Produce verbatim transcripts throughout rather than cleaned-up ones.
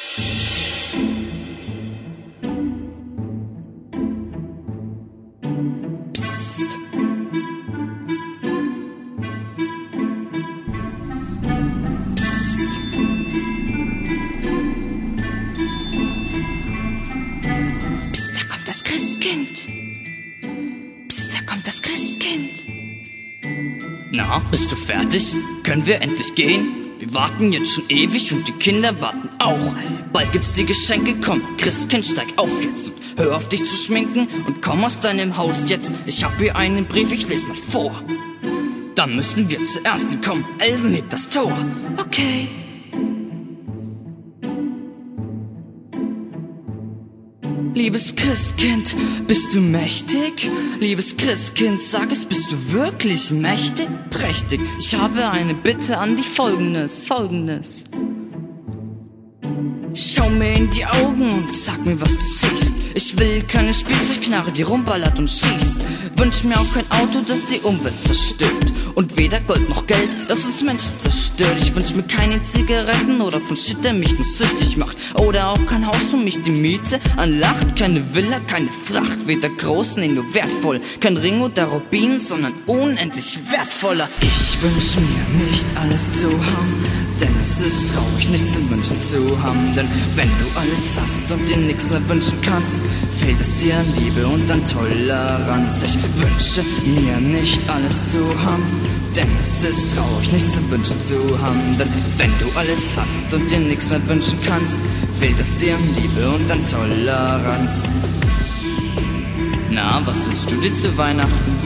Psst. Psst. Psst, da kommt das Christkind. Psst, da kommt das Christkind. Na, bist du fertig? Können wir endlich gehen? Wir warten jetzt schon ewig und die Kinder warten auch. Bald gibt's die Geschenke, komm, Christkind, steig auf jetzt und hör auf dich zu schminken und komm aus deinem Haus jetzt. Ich hab hier einen Brief, ich lese mal vor. Dann müssen wir zuerst hinkommen, Elven hebt das Tor. Okay. Liebes Christkind, bist du mächtig? Liebes Christkind, sag es, bist du wirklich mächtig? Prächtig, ich habe eine Bitte an dich, folgendes, folgendes. Schau mir in die Augen und sag mir, was du siehst. Ich will keine Spielzeugknarre, die rumballert und schießt. Wünsch mir auch kein Auto, das die Umwelt zerstört. Und weder Gold noch Geld, das uns Menschen zerstört. Ich wünsch mir keine Zigaretten oder von Shit, der mich nur süchtig macht. Oder auch kein Haus, um mich die Miete anlacht. Keine Villa, keine Fracht, weder groß, nee, nur wertvoll. Kein Ring oder Rubin, sondern unendlich wertvoller. Ich wünsch mir nicht alles zu haben, denn es ist traurig, nichts im Wünschen zu haben. Denn wenn du alles hast und dir nichts mehr wünschen kannst, fehlt es dir an Liebe und an Toleranz. Ich wünsche mir nicht alles zu haben, denn es ist traurig, nichts im Wünschen zu haben. Denn wenn du alles hast und dir nichts mehr wünschen kannst, fehlt es dir an Liebe und an Toleranz. Na, was wünschst du dir zu Weihnachten?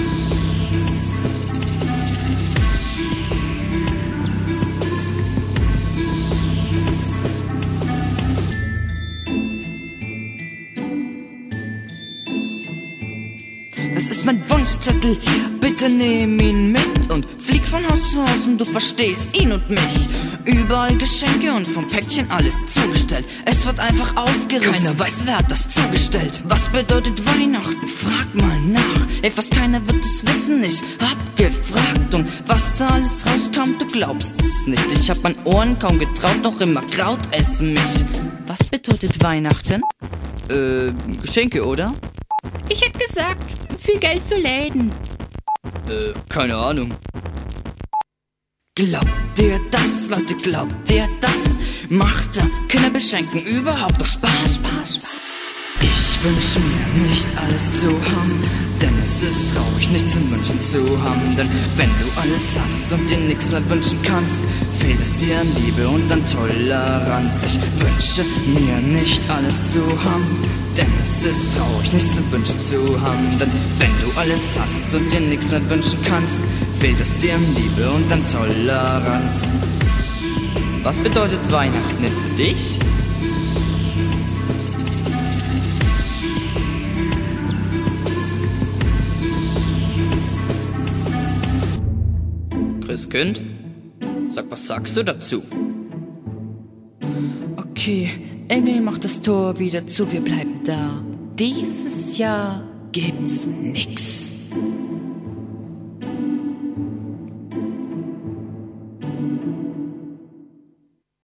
Das ist mein Wunschzettel, bitte nehm ihn mit und flieg von Haus zu Haus und du verstehst ihn und mich. Überall Geschenke und vom Päckchen alles zugestellt. Es wird einfach aufgerissen, keiner weiß, wer hat das zugestellt. Was bedeutet Weihnachten? Frag mal nach. Ey, fast keiner wird es wissen, ich hab gefragt. Und was da alles rauskam, du glaubst es nicht. Ich hab an Ohren kaum getraut, doch immer Kraut es mich. Was bedeutet Weihnachten? Äh, Geschenke, oder? Ich hätte gesagt, viel Geld für Läden. Äh, keine Ahnung. Glaubt ihr das, Leute, glaubt ihr das? Macht da Kinder beschenken überhaupt noch Spaß, Spaß, Spaß? Ich wünsch mir nicht alles zu haben, denn es ist traurig, nichts im Wünschen zu haben. Denn wenn du alles hast und dir nichts mehr wünschen kannst, fehlt es dir an Liebe und an Toleranz. Ich wünsche mir nicht alles zu haben, denn es ist traurig, nichts im Wünschen zu haben. Denn wenn du alles hast und dir nichts mehr wünschen kannst, fehlt es dir an Liebe und an Toleranz. Was bedeutet Weihnachten denn für dich? Christkind, sag, was sagst du dazu? Okay, Engel macht das Tor wieder zu, wir bleiben da. Dieses Jahr gibt's nix.